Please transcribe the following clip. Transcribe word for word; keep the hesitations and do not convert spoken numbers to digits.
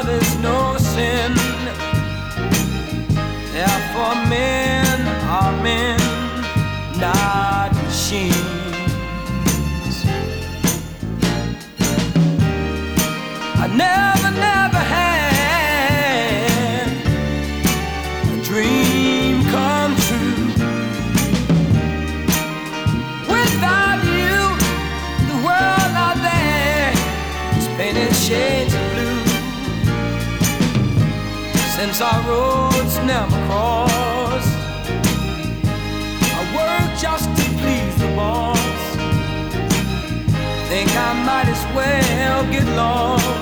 there's no sin. Therefore men are men, not machines. I never, never had a dream come true. Without you, the world out there is painted shades of blue. Since our roads never crossed, I work just to please the boss. Think I might as well get lost.